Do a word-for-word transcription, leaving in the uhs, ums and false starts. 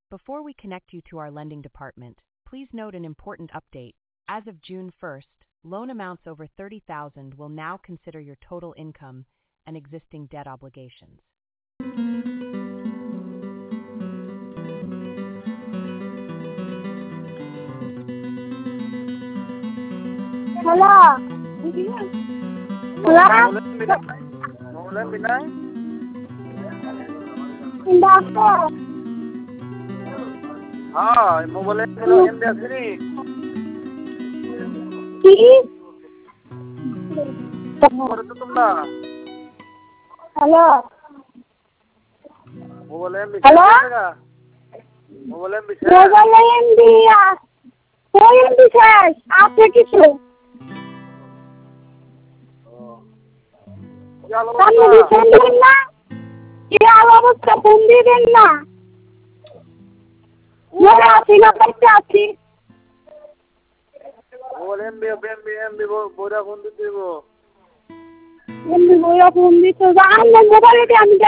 Before we connect you to our lending department, please note an important update. As of June first, loan amounts over thirty thousand dollars will now consider your total income and existing debt obligations. Hello. Hello. Maulan Binay? Doctor. हाँ mobile में लो M बेसरी কি? और तो तुम ना hello mobile में Hello? मोबाइल में बिछा মোবাইলে এমবি কোন এমবি শেষ আছে কিছু क्या लो আপনি ফোন দিবেন না কি অবস্থা ফোন দিবেন না মোরা আছি না করতে আছি mobile M B M B M B बोरा कौन देते वो এমবি বইয়া ফোন দিতে জান মোবাইলে আমি